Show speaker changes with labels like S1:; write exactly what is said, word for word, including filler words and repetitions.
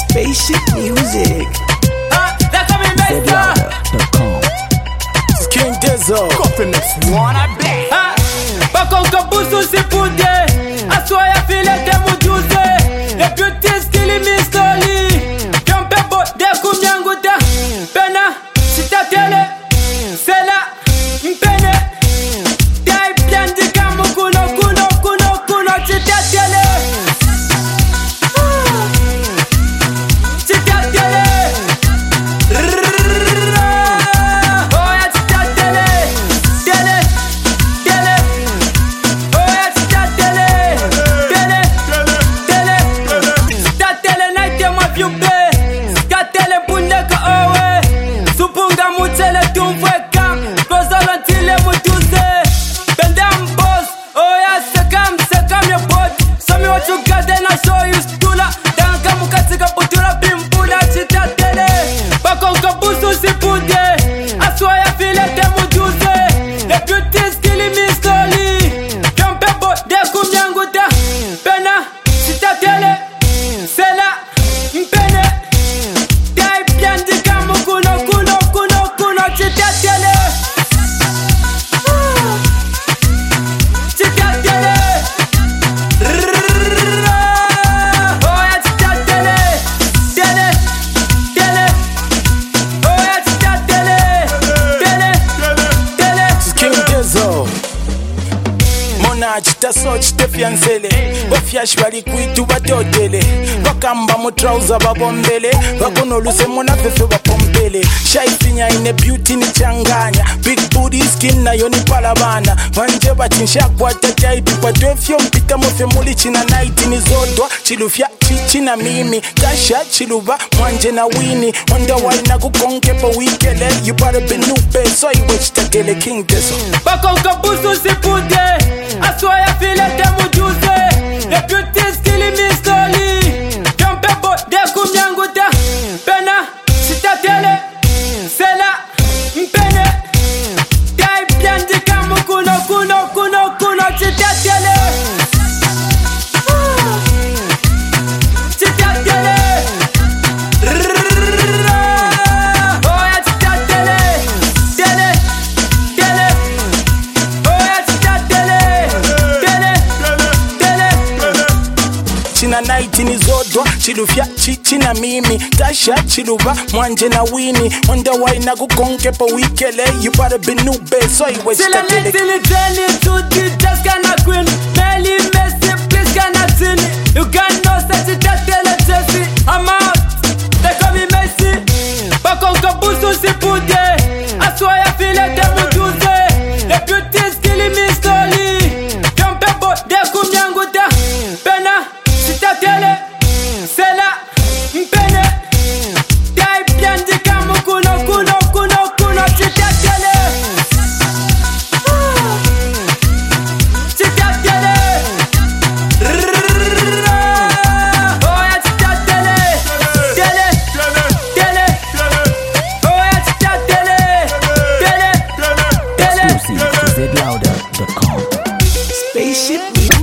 S1: Spaceship music.
S2: Ah, they're coming back
S1: dot com. King Dizzle.
S3: Coffin next one I bet.
S2: Ah, bakonka busu sipude. Aswaya file te mujuze. The beauty skill in me slowly. Kampebo de kumyanguta. Pena, sita tele. Sela, mpene. Dai piandi kamu kuno kuno kuno kuno sita tele. Sita tele. Oh yeah, sita tele. Tele, tele. Oh yeah, sita tele. Tele, tele. Sita tele night ya mavyube. Sita tele bundeka owe. Supunga mutele tumfweka. Kozolo ntile mutuze. Bendam boss. Oh yeah, sekam sekam your body. Show me what you got then I show you stula. Danka mukatika putura bimpula sita tele. Bakonka busu sipude. Aswaya file te mujuze. The beauty skill in me slowly. Kampebo de kumyanguta. Pena, sita tele. Sela, mpene. Dai piandi kamu kuno kuno kuno kuno sita tele. Sita tele. Oh yeah, sita tele. Tele, tele. Oh yeah, sita tele. Tele, tele.
S1: King Dizzle. Mona chita so chite fiancele. Bafyash bali kwitu batotele. Bakamba mu trouser babombele. Bakono luse mona fefe bapompele. Shy finya ine beauty ni changanya. Big booty skin na yoni palabana. Wanje bachinsha kwa tajai pipa dofyo mpita mofe muli china night ni zodwa. Chilufya chichina mimi. Tasha chiluba mwanje na wini. Wonder why na kukonke pa wikele. You better be nupe so iwe chitakele King Dizzle.
S2: Bakonka busu sipude. Aswaya file te mujuze. The beauty skill in me slowly. Kampebo de kumyanguta. Pena, sita tele. Sela, mpene. Dai piandi kamu kuno kuno kuno kuno sita tele. Sita tele. Oh yeah, sita tele. Tele, tele. Oh yeah, sita tele. Tele, tele.
S1: China night ni zodwa. Chilufya chichina mimi. Tasha chiluba mwanje na wini. Wonder why na kukonke pa wikele. You better be nube so iwe
S2: Sila
S1: chitakele.
S2: nitili teni tuti just kana queen. Meli Messi please kana tini. You can know such a tele Chelsea. I'm out. They call me Messi. Bakonka busu sipude. Aswaya file te mujuze. The beauty skill in me slowly. Kampebo de kumyanguta. Pena, sita tele. Sela, mpene. Dai piandi kamu kuno kuno kuno kuno sita tele. Sita tele. Oh yeah, sita tele. Tele, tele. Oh yeah, sita tele. Tele, tele.
S1: Exclusive to Z louder dot com. Spaceship music.